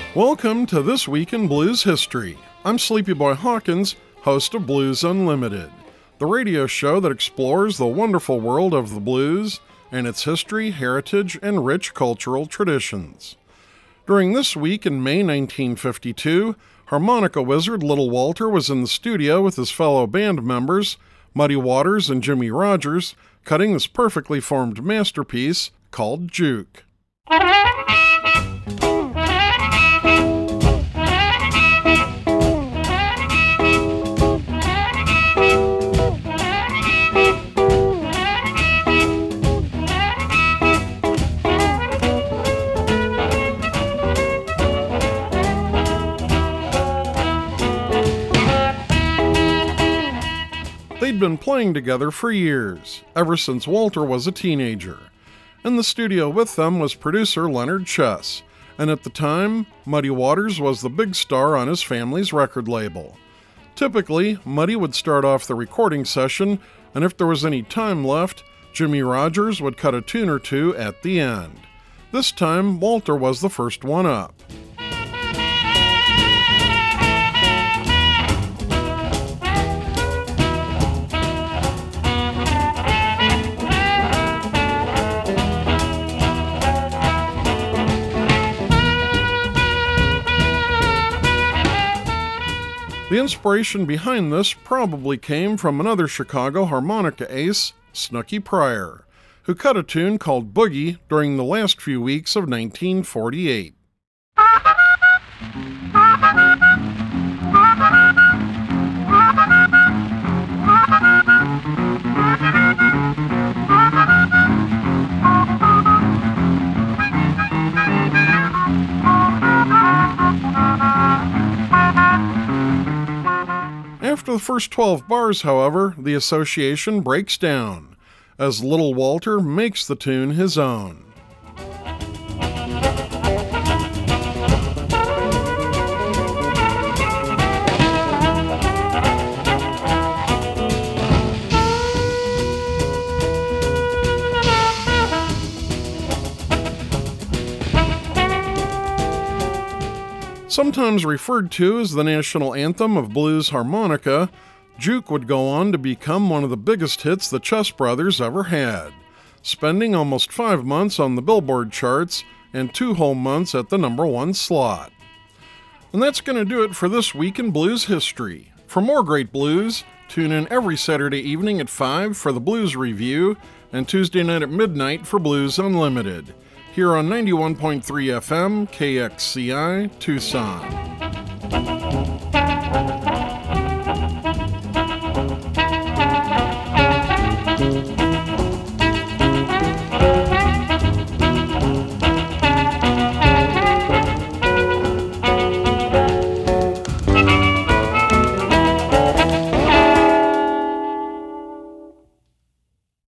Welcome to This Week in Blues History. I'm Sleepy Boy Hawkins, host of Blues Unlimited, the radio show that explores the wonderful world of the blues and its history, heritage, and rich cultural traditions. During this week in May 1952, harmonica wizard Little Walter was in the studio with his fellow band members, Muddy Waters and Jimmie Rodgers, cutting this perfectly formed masterpiece called Juke. They'd been playing together for years, ever since Walter was a teenager. In the studio with them was producer Leonard Chess, and at the time, Muddy Waters was the big star on his family's record label. Typically, Muddy would start off the recording session, and if there was any time left, Jimmie Rodgers would cut a tune or two at the end. This time, Walter was the first one up. The inspiration behind this probably came from another Chicago harmonica ace, Snooky Pryor, who cut a tune called Boogie during the last few weeks of 1948. After the first 12 bars, however, the association breaks down, as Little Walter makes the tune his own. Sometimes referred to as the national anthem of blues harmonica, Juke would go on to become one of the biggest hits the Chess Brothers ever had, spending almost 5 months on the Billboard charts and 2 whole months at the #1 slot. And that's going to do it for this week in blues history. For more great blues, tune in every Saturday evening at 5 for the Blues Review and Tuesday night at midnight for Blues Unlimited, here on 91.3 FM, KXCI, Tucson.